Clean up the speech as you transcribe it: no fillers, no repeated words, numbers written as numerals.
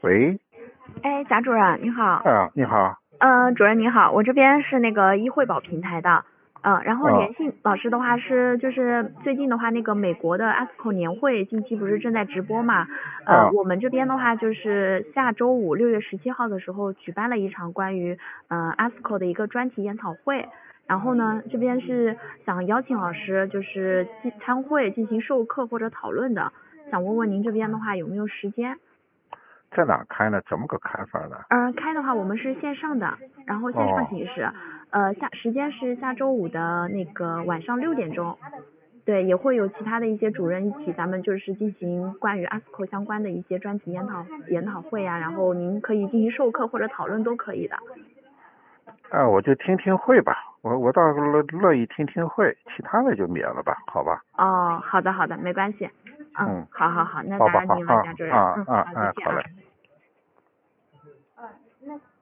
喂， 哎，贾主任你好。 你好。 主任你好，我这边是那个医惠保平台的。然后联系老师的话是，就是最近的话，那个美国的 ASCO 年会近期不是正在直播嘛？我们这边的话就是下周五6月17号的时候举办了一场关于ASCO 的一个专题研讨会。然后呢，这边是想邀请老师就是参会进行授课或者讨论的，想问问您这边的话有没有时间？ 在哪开呢？怎么个开法呢？ 开的话我们是线上的，然后线上形式。时间是下周五的那个晚上6点钟。对，也会有其他的一些主任一起，咱们就是进行关于 ASCO 相关的一些专题研讨会啊，然后您可以进行授课或者讨论都可以的。 我就听听会吧，我倒乐意听听会，其他的就免了吧，好吧？ 哦，好的好的，没关系。好好好，那好吧， 打扰您了， 好啊贾主任。 啊啊好，再见啊。 好嘞。 那